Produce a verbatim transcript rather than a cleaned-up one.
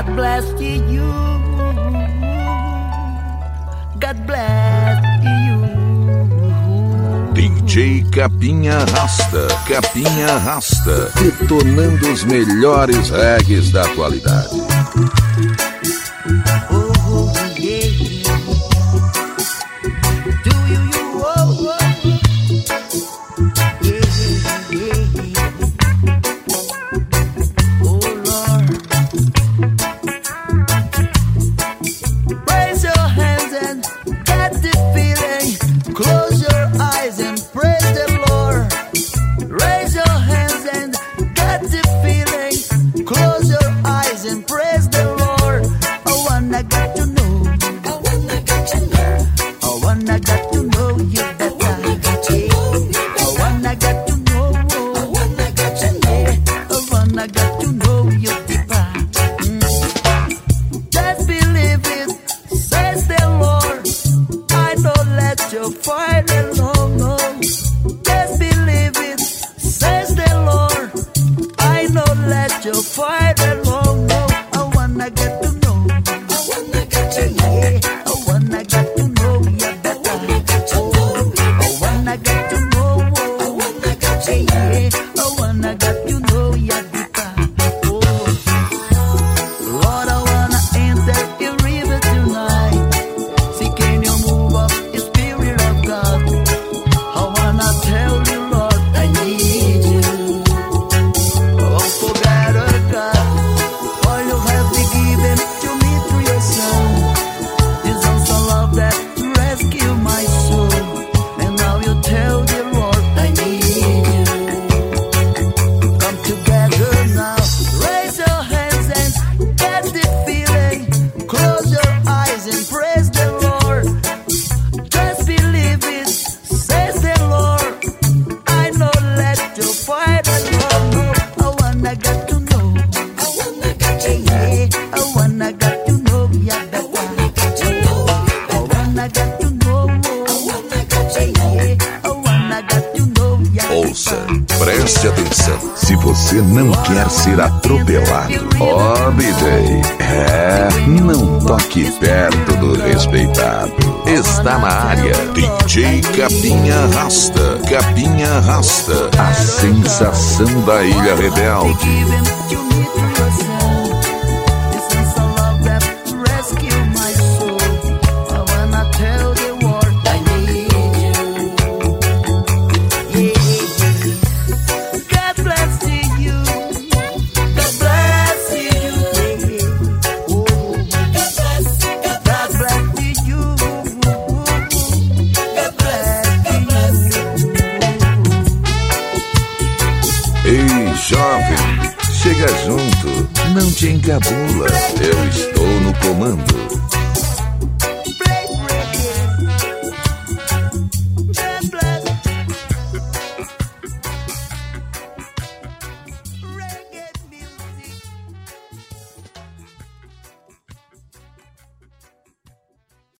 God bless you. God bless you. D J Capinha Rasta, Capinha Rasta, detonando os melhores reggaes da atualidade. Preste atenção, se você não quer ser atropelado, ó D J, é, não toque perto do respeitado. Está na área, D J Capinha Rasta, Capinha Rasta, a sensação da Ilha Rebelde. Ei, jovem, chega junto, não te encabula, eu estou no comando.